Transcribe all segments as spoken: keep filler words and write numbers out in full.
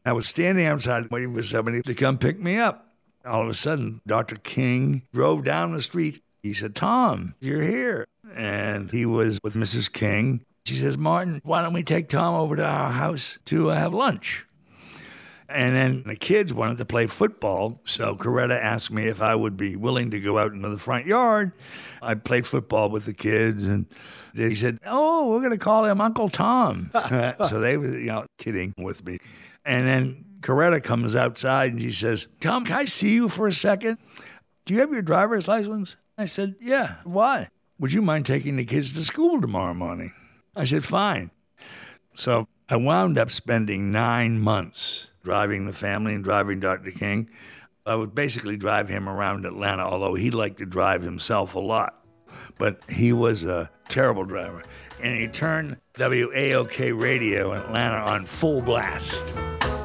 I was standing outside waiting for somebody to come pick me up. All of a sudden, Doctor King drove down the street. He said, Tom, you're here. And he was with Missus King. She says, Martin, why don't we take Tom over to our house to uh, have lunch? And then the kids wanted to play football, so Coretta asked me if I would be willing to go out into the front yard. I played football with the kids, and he said, oh, we're going to call him Uncle Tom. So they were, you know, kidding with me. And then Coretta comes outside, and she says, Tom, can I see you for a second? Do you have your driver's license? I said, yeah. Why? Would you mind taking the kids to school tomorrow morning? I said, fine. So I wound up spending nine months driving the family and driving Doctor King. I would basically drive him around Atlanta, although he liked to drive himself a lot. But he was a terrible driver. And he turned W A O K radio in Atlanta on full blast.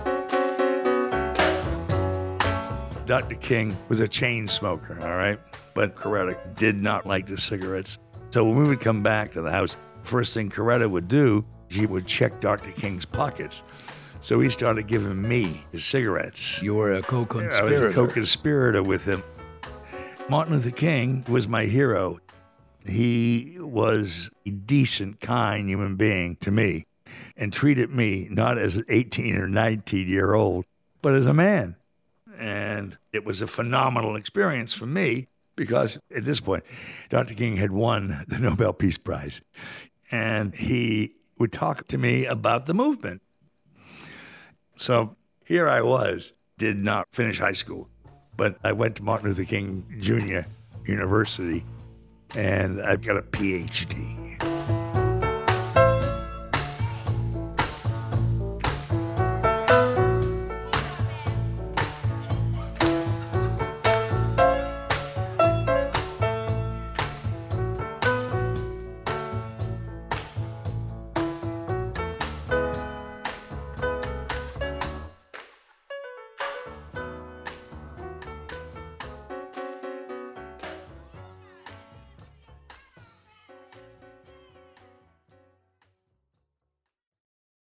Doctor King was a chain smoker, all right? But Coretta did not like the cigarettes. So when we would come back to the house, first thing Coretta would do, she would check Doctor King's pockets. So he started giving me his cigarettes. You were a co-conspirator. I was a co-conspirator with him. Martin Luther King was my hero. He was a decent, kind human being to me and treated me not as an eighteen or nineteen-year-old, but as a man. And it was a phenomenal experience for me because at this point, Doctor King had won the Nobel Peace Prize. And he would talk to me about the movement. So here I was, did not finish high school, but I went to Martin Luther King Junior University, and I've got a P H D.